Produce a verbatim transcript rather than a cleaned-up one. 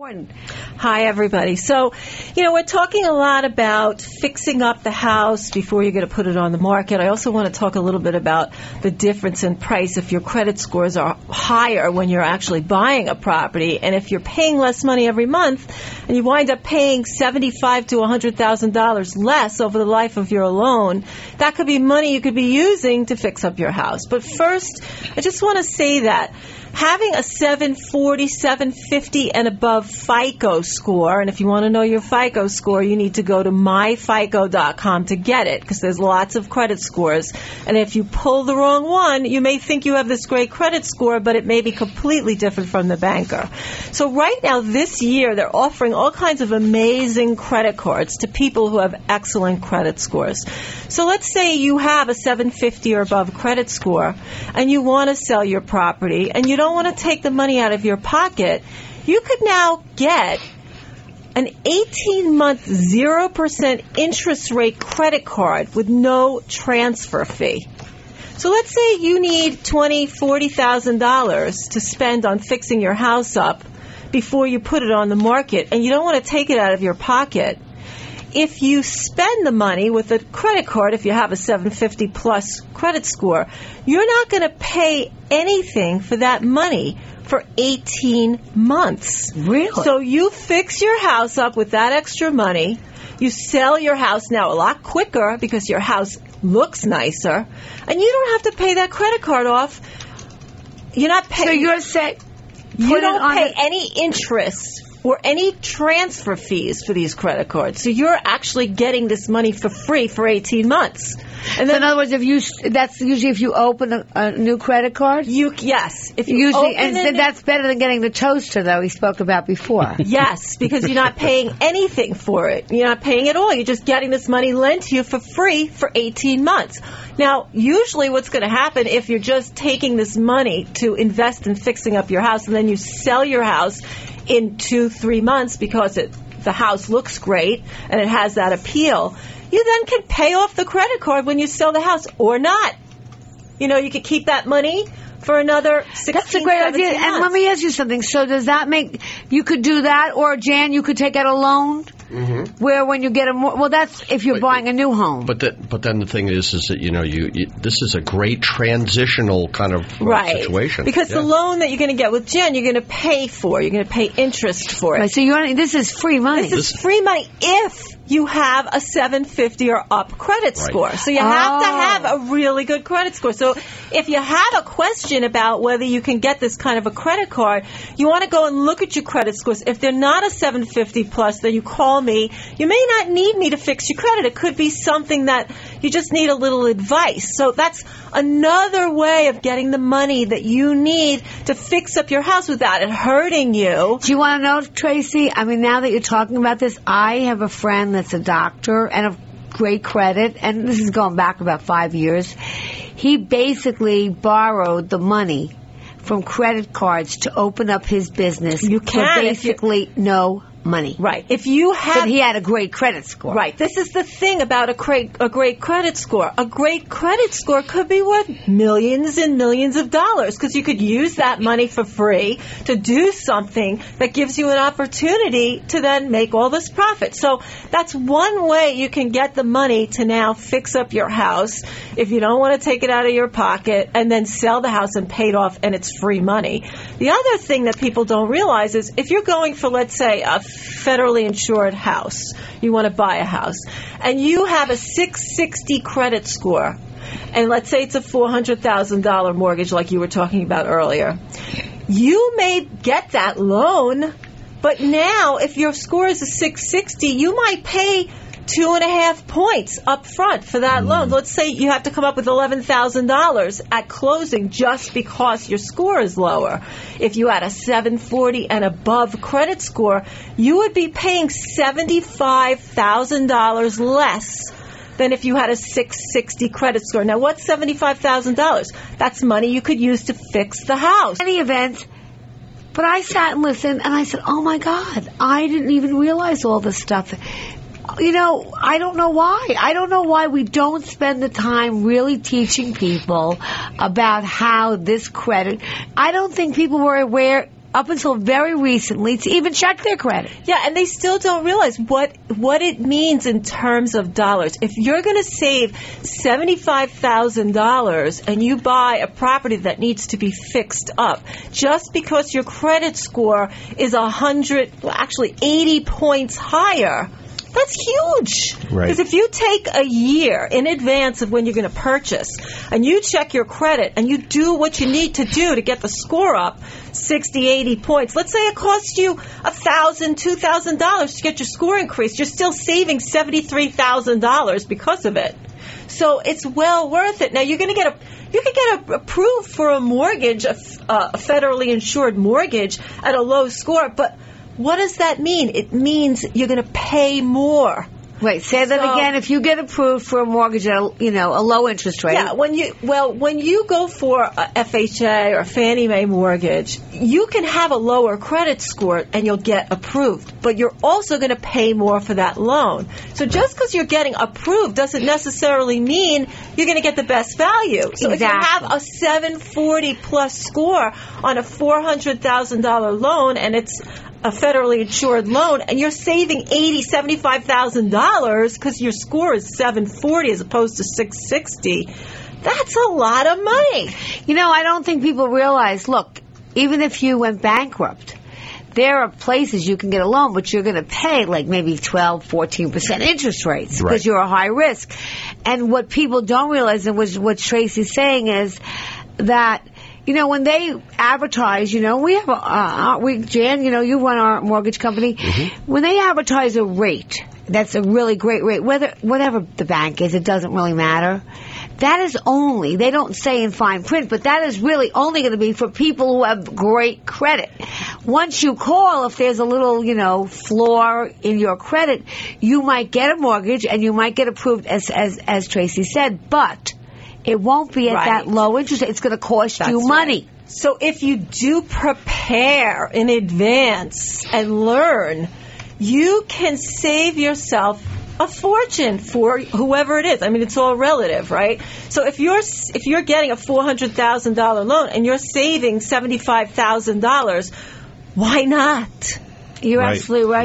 important. Hi, everybody. So, you know, we're talking a lot about fixing up the house before you're going to put it on the market. I also want to talk a little bit about the difference in price if your credit scores are higher when you're actually buying a property, and if you're paying less money every month and you wind up paying seventy-five thousand dollars to one hundred thousand dollars less over the life of your loan, that could be money you could be using to fix up your house. But first, I just want to say that having a seven forty, seven fifty and above FICO score, and if you want to know your FICO score, you need to go to my fico dot com to get it, because there's lots of credit scores. And if you pull the wrong one, you may think you have this great credit score, but it may be completely different from the banker. So right now, this year, they're offering all kinds of amazing credit cards to people who have excellent credit scores. So let's say you have a seven fifty or above credit score, and you want to sell your property, and you don't want to take the money out of your pocket. You could now get an eighteen-month zero percent interest rate credit card with no transfer fee. So let's say you need twenty thousand dollars, forty thousand dollars to spend on fixing your house up before you put it on the market, and you don't want to take it out of your pocket. If you spend the money with a credit card, if you have a seven fifty plus credit score, you're not going to pay anything for that money for eighteen months. Really? So you fix your house up with that extra money. You sell your house now a lot quicker because your house looks nicer, and you don't have to pay that credit card off. You're not paying. So you're saying you don't pay any interest or any transfer fees for these credit cards. So you're actually getting this money for free for eighteen months. And then, so in other words, if you that's usually if you open a, a new credit card? You yes. If you usually, open and it, that's better than getting the toaster, though, we spoke about before. Yes, because you're not paying anything for it. You're not paying at all. You're just getting this money lent to you for free for eighteen months. Now, usually what's going to happen if you're just taking this money to invest in fixing up your house, and then you sell your house in two, three months because it, the house looks great and it has that appeal, you then can pay off the credit card when you sell the house or not. You know, you could keep that money for another sixteen, That's a great idea. months. And let me ask you something. So does that make, you could do that, or Jan, you could take out a loan? Mm-hmm. Where when you get a more, well, that's if you're but, buying a new home. But that, but then the thing is, is that you know, you, you this is a great transitional kind of right. situation because yeah. the loan that you're going to get with Jen, you're going to pay for. You're going to pay interest for it. Right, so you want this is free money. This is free money if you have a seven fifty or up credit right. score. So you oh. have to have a really good credit score. So if you have a question about whether you can get this kind of a credit card, you want to go and look at your credit scores. If they're not a seven fifty plus, then you call me. You may not need me to fix your credit. It could be something that you just need a little advice. So that's another way of getting the money that you need to fix up your house without it hurting you. Do you want to know, Tracy? I mean, now that you're talking about this, I have a friend that's a doctor and of great credit, and this is going back about five years. He basically borrowed the money from credit cards to open up his business. You can. For basically no money. Right. If you have, but he had a great credit score. Right. This is the thing about a great a great credit score. A great credit score could be worth millions and millions of dollars because you could use that money for free to do something that gives you an opportunity to then make all this profit. So that's one way you can get the money to now fix up your house if you don't want to take it out of your pocket and then sell the house and pay it off and it's free money. The other thing that people don't realize is if you're going for, let's say, a federally insured house, you want to buy a house, and you have a six sixty credit score, and let's say it's a four hundred thousand dollars mortgage like you were talking about earlier, you may get that loan, but now if your score is a six sixty, you might pay two and a half points up front for that loan. Let's say you have to come up with eleven thousand dollars at closing just because your score is lower. If you had a seven forty and above credit score, you would be paying seventy-five thousand dollars less than if you had a six sixty credit score. Now, what's seventy-five thousand dollars? That's money you could use to fix the house. In any event, but I sat and listened, and I said, oh, my God, I didn't even realize all this stuff. You know, I don't know why. I don't know why we don't spend the time really teaching people about how this credit. I don't think people were aware up until very recently to even check their credit. Yeah, and they still don't realize what what it means in terms of dollars. If you're going to save seventy-five thousand dollars and you buy a property that needs to be fixed up, just because your credit score is one hundred, well, actually eighty points higher, that's huge. Right. Because if you take a year in advance of when you're going to purchase and you check your credit and you do what you need to do to get the score up sixty, eighty points, let's say it costs you one thousand dollars, two thousand dollars to get your score increased, you're still saving seventy-three thousand dollars because of it. So it's well worth it. Now you're going to get a you can get a, approved for a mortgage, a, a federally insured mortgage at a low score, but what does that mean? It means you're going to pay more. Wait, say that So- again. If you get approved for a mortgage at a, you know, a low interest rate. Yeah, when you well, when you go for a F H A or Fannie Mae mortgage, you can have a lower credit score and you'll get approved, but you're also going to pay more for that loan. So just because you're getting approved doesn't necessarily mean you're going to get the best value. So if you Exactly. have a seven forty plus score on a four hundred thousand dollars loan and it's a federally insured loan, and you're saving eighty, seventy-five thousand dollars because your score is seven forty as opposed to six sixty. That's a lot of money. You know, I don't think people realize, look, even if you went bankrupt, there are places you can get a loan, but you're going to pay like maybe twelve, fourteen percent interest rates because Right. you're a high risk. And what people don't realize, and which, what Tracy's saying is that, you know, when they advertise, you know, we have a, uh, we, Jan, you know, you run our mortgage company. Mm-hmm. When they advertise a rate, that's a really great rate, whether, whatever the bank is, it doesn't really matter. That is only, they don't say in fine print, but that is really only going to be for people who have great credit. Once you call, if there's a little, you know, flaw in your credit, you might get a mortgage and you might get approved, as, as, as Tracy said, but it won't be at Right. that low interest. It's going to cost That's you money. right. So if you do prepare in advance and learn, you can save yourself a fortune for whoever it is. I mean, it's all relative, right? So if you're if you're getting a four hundred thousand dollars loan and you're saving seventy-five thousand dollars, why not? You're Right. absolutely right.